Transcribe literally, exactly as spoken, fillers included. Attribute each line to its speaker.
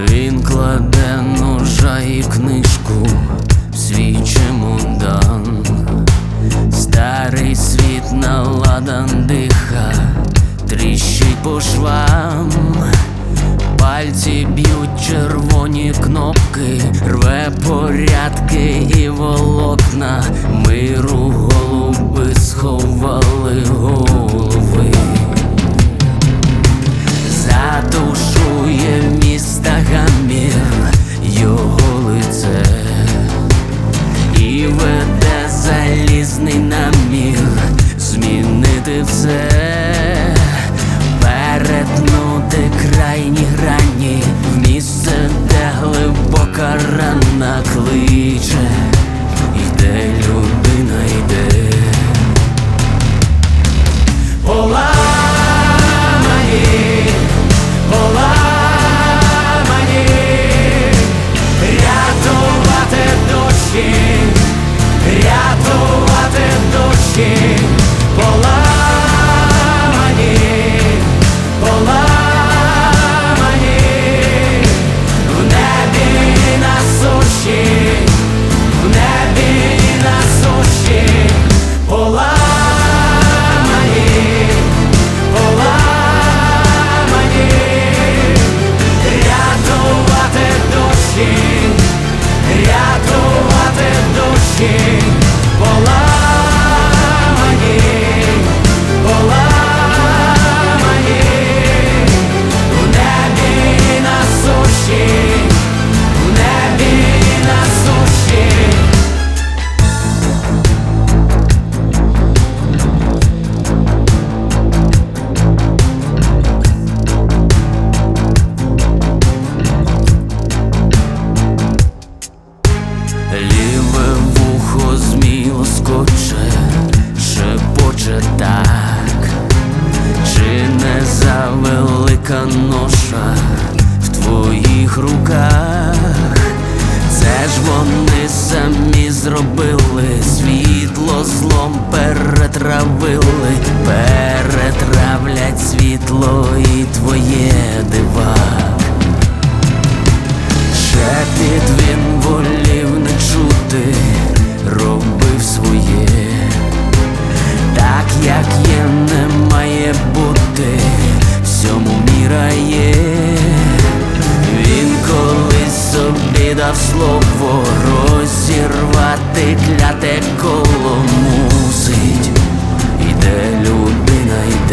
Speaker 1: Він кладе ножа і книжку в свій чемодан. Старий світ наладан диха, тріщить по швам. Пальці б'ють червоні кнопки, рве порядки і волокна. Миру голуби сховали голови. Задушує міста гамір його лице і веде залізний намір змінити все, перетнути крайні грані в місце, де глибока рана кличе. Йде людина, йде. Поламані, поламані, рятувати душі, рятувати душі. Поламані, поламані, в небі і на суші, в небі і на суші. Поламані, поламані, рятувати душі, рятувати душі. Поламані, поламані, в небі і на суші, в небі і на суші. Ліве вухо змій лоскоче, шепоче так. Чи не завелика ноша в твоїх руках? Це ж вони самі зробили, світло злом перетравили, перетравлять світло і твоє дивак. Шепіт він волів не чути, робив своє, так як є, не має бути, всьому міра є. Він колись собі дав слово розірвати кляте коло мусить. Іде людина, йде.